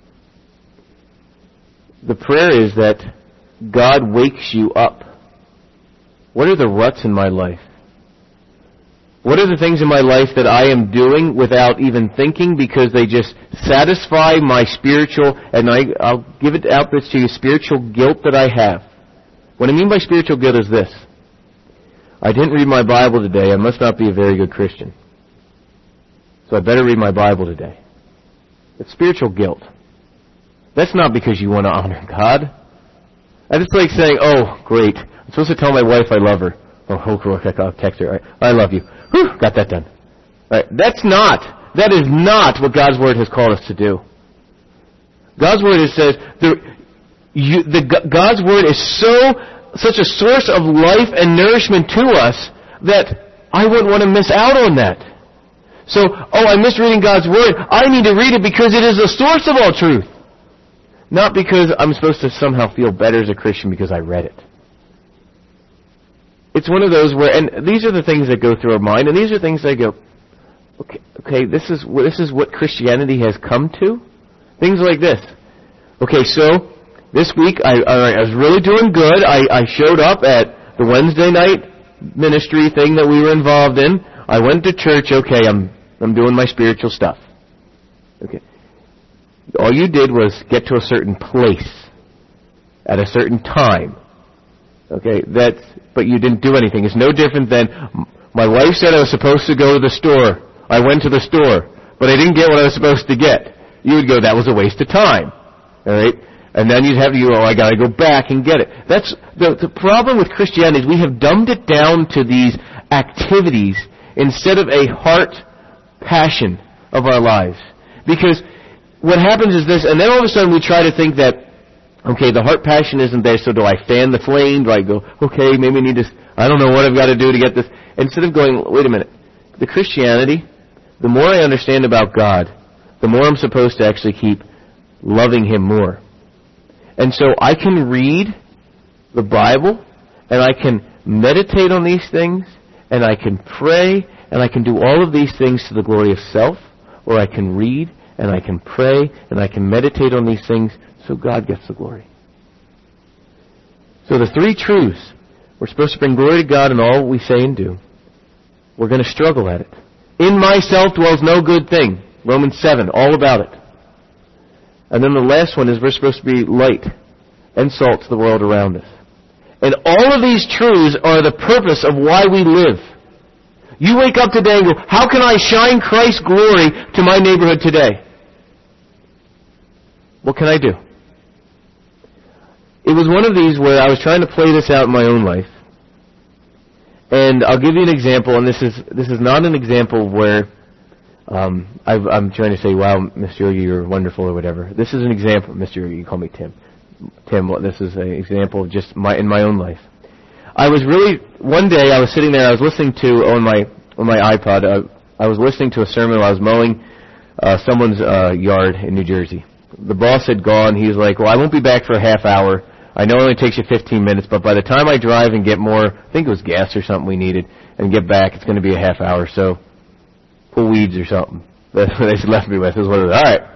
The prayer is that God wakes you up. What are the ruts in my life? What are the things in my life that I am doing without even thinking because they just satisfy my spiritual, and I, I'll give it out this to you, spiritual guilt that I have. What I mean by spiritual guilt is this. I didn't read my Bible today. I must not be a very good Christian. So I better read my Bible today. It's spiritual guilt. That's not because you want to honor God. And it's like saying, oh, great. I'm supposed to tell my wife I love her. Oh, I'll text her. I love you. Whew, got that done. All right. That's not, that is not what God's Word has called us to do. God's Word is, says, the, you, the, God's Word is so, such a source of life and nourishment to us that I wouldn't want to miss out on that. So, oh, I missed reading God's Word. I need to read it because it is the source of all truth. Not because I'm supposed to somehow feel better as a Christian because I read it. It's one of those where, and these are the things that go through our mind, and these are things that go, okay, okay, this is this is what Christianity has come to. Things like this. Okay, so this week I, I was really doing good. I, I showed up at the Wednesday night ministry thing that we were involved in. I went to church. Okay, I'm I'm doing my spiritual stuff. Okay. All you did was get to a certain place at a certain time. Okay, that's, but you didn't do anything. It's no different than, my wife said I was supposed to go to the store. I went to the store, but I didn't get what I was supposed to get. You would go, that was a waste of time. Alright? And then you'd have to, oh, I gotta go back and get it. That's, the, the problem with Christianity is we have dumbed it down to these activities instead of a heart passion of our lives. Because what happens is this, and then all of a sudden we try to think that, okay, the heart passion isn't there, so do I fan the flame? Do I go, okay, maybe I need to, I don't know what I've got to do to get this. Instead of going, wait a minute, the Christianity, the more I understand about God, the more I'm supposed to actually keep loving Him more. And so I can read the Bible, and I can meditate on these things, and I can pray, and I can do all of these things to the glory of self, or I can read, and I can pray, and I can meditate on these things so God gets the glory. So the three truths, we're supposed to bring glory to God in all we say and do. We're going to struggle at it. In myself dwells no good thing. Romans seven, all about it. And then the last one is we're supposed to be light and salt to the world around us. And all of these truths are the purpose of why we live. You wake up today and go, how can I shine Christ's glory to my neighborhood today? What can I do? It was one of these where I was trying to play this out in my own life. And I'll give you an example, and this is this is not an example where um, I've, I'm trying to say, wow, Mister Yogi, you're wonderful or whatever. This is an example, Mister Yogi, you call me Tim. Tim, this is an example of just my in my own life. I was really, one day I was sitting there, I was listening to, on my on my iPod, uh, I was listening to a sermon while I was mowing uh, someone's uh, yard in New Jersey. The boss had gone. He was like, well, I won't be back for a half hour. I know it only takes you fifteen minutes, but by the time I drive and get more, I think it was gas or something we needed, and get back, it's going to be a half hour, so pull weeds or something. That's what they left me with. Is what it was. All right.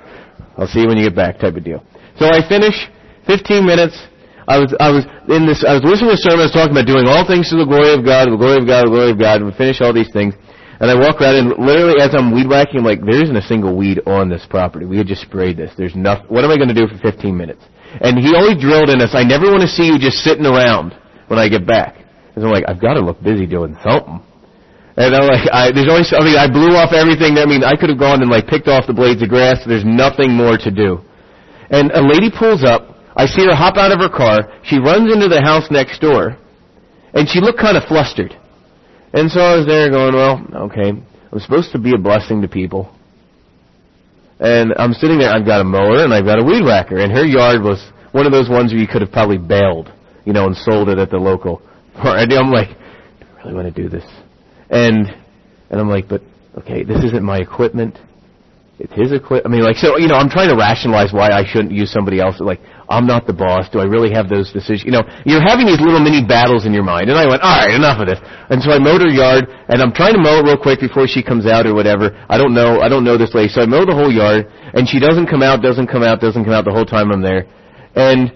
I'll see you when you get back type of deal. So I finish, fifteen minutes. I was I was in this. I was listening to a sermon. I was talking about doing all things to the glory of God, the glory of God, the glory of God. And we finish all these things, and I walk around, and literally as I'm weed whacking, I'm like, there isn't a single weed on this property. We had just sprayed this. There's nothing. What am I going to do for fifteen minutes? And he always drilled in us, I never want to see you just sitting around when I get back. Because I'm like, I've got to look busy doing something. And I'm like, I, there's always, I mean, I blew off everything. I mean, I could have gone and like picked off the blades of grass. There's nothing more to do. And a lady pulls up. I see her hop out of her car. She runs into the house next door. And she looked kind of flustered. And so I was there going, well, okay, I'm supposed to be a blessing to people. And I'm sitting there, I've got a mower and I've got a weed whacker. And her yard was one of those ones where you could have probably bailed, you know, and sold it at the local. And I'm like, do I really want to do this? And and I'm like, but, okay, this isn't my equipment. It's his equipment. I mean, like, so, you know, I'm trying to rationalize why I shouldn't use somebody else. Like, I'm not the boss. Do I really have those decisions? You know, you're having these little mini battles in your mind. And I went, all right, enough of this. And so I mowed her yard, and I'm trying to mow it real quick before she comes out or whatever. I don't know. I don't know this lady. So I mow the whole yard, and she doesn't come out, doesn't come out, doesn't come out the whole time I'm there. And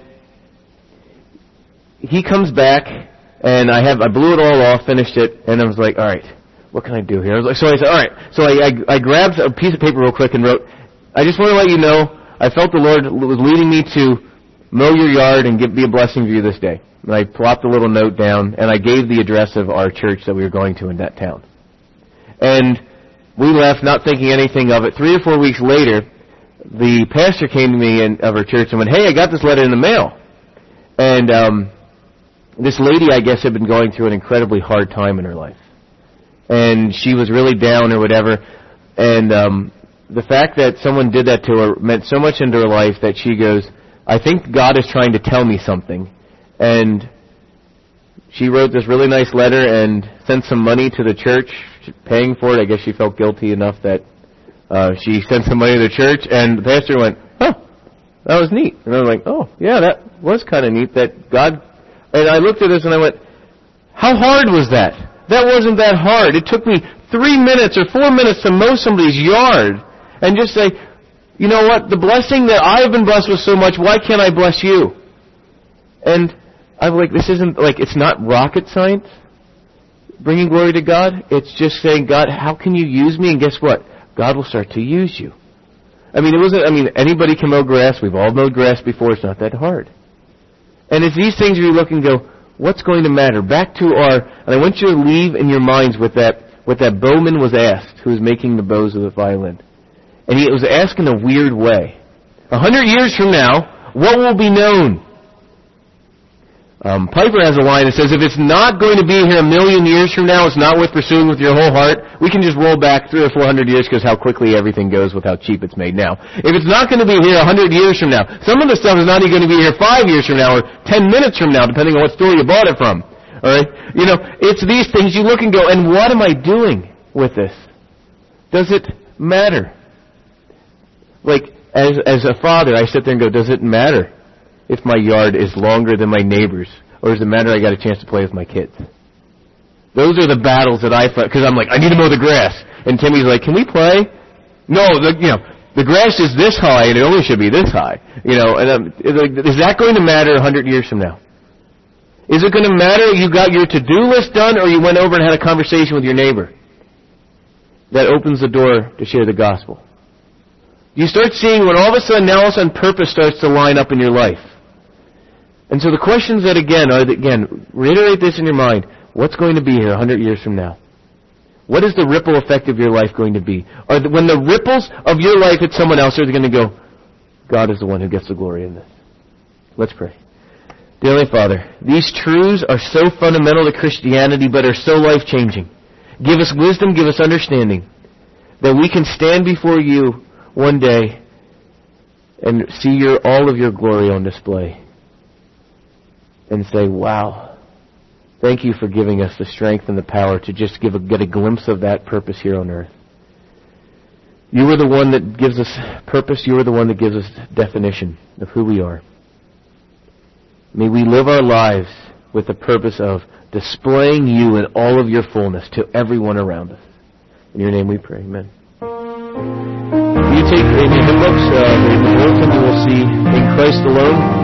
he comes back, and I have I blew it all off, finished it, and I was like, all right, what can I do here? I was like, so I said, all right. So I, I, I grabbed a piece of paper real quick and wrote, I just want to let you know, I felt the Lord was leading me to mow your yard and give, be a blessing to you this day. And I plopped a little note down, and I gave the address of our church that we were going to in that town. And we left not thinking anything of it. Three or four weeks later, the pastor came to me in, of our church and went, hey, I got this letter in the mail. And um, this lady, I guess, had been going through an incredibly hard time in her life. And she was really down or whatever. And um, the fact that someone did that to her meant so much into her life that she goes, I think God is trying to tell me something. And she wrote this really nice letter and sent some money to the church, paying for it. I guess she felt guilty enough that uh, she sent some money to the church. And the pastor went, huh, that was neat. And I was like, oh, yeah, that was kind of neat that God... And I looked at this and I went, how hard was that? That wasn't that hard. It took me three minutes or four minutes to mow somebody's yard and just say, you know what, the blessing that I have been blessed with so much, why can't I bless you? And I'm like, this isn't, like, it's not rocket science, bringing glory to God. It's just saying, God, how can you use me? And guess what? God will start to use you. I mean, it wasn't, I mean, anybody can mow grass. We've all mowed grass before. It's not that hard. And it's these things where you look and go, what's going to matter? Back to our, and I want you to leave in your minds with that, what that bowman was asked, who was making the bows of the violin. And he was asked in a weird way. A hundred years from now, what will be known? Um, Piper has a line that says, if it's not going to be here a million years from now, it's not worth pursuing with your whole heart. We can just roll back three or four hundred years because how quickly everything goes with how cheap it's made now. If it's not going to be here a hundred years from now, some of the stuff is not even going to be here five years from now or ten minutes from now, depending on what store you bought it from. All right? You know, it's these things you look and go, and what am I doing with this? Does it matter? Like, as as a father, I sit there and go, does it matter if my yard is longer than my neighbor's? Or does it matter I got a chance to play with my kids? Those are the battles that I fight, because I'm like, I need to mow the grass. And Timmy's like, can we play? No, the, you know, the grass is this high and it only should be this high. You know, and um, is that going to matter a hundred years from now? Is it going to matter you got your to-do list done or you went over and had a conversation with your neighbor that opens the door to share the gospel? You start seeing when all of a sudden, now all of a sudden purpose starts to line up in your life. And so the questions that, again, are, that, again, reiterate this in your mind. What's going to be here a hundred years from now? What is the ripple effect of your life going to be? Or the, when the ripples of your life hit someone else, are they going to go, God is the one who gets the glory in this? Let's pray. Dear Heavenly Father, these truths are so fundamental to Christianity, but are so life-changing. Give us wisdom, give us understanding, that we can stand before you one day and see your all of your glory on display and say, wow, thank you for giving us the strength and the power to just give a, get a glimpse of that purpose here on earth. You are the one that gives us purpose. You are the one that gives us definition of who we are. May we live our lives with the purpose of displaying you in all of your fullness to everyone around us. In your name we pray. Amen. You take in your hymn books, uh, in the bulletin, you will see In Christ Alone.